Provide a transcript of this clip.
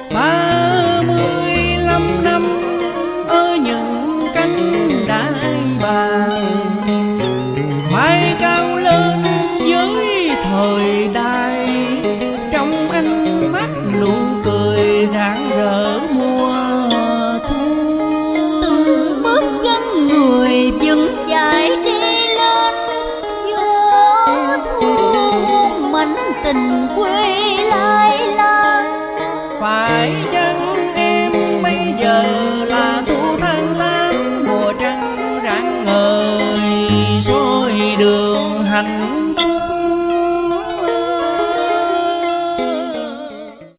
35 năm ở những cánh đại bàng, mái cao lên với thời đại, trong ánh mắt nụ cười rạng rỡ mùa thu. Từng bước chân người vững chãi đi lên, gió thu mảnh tình quê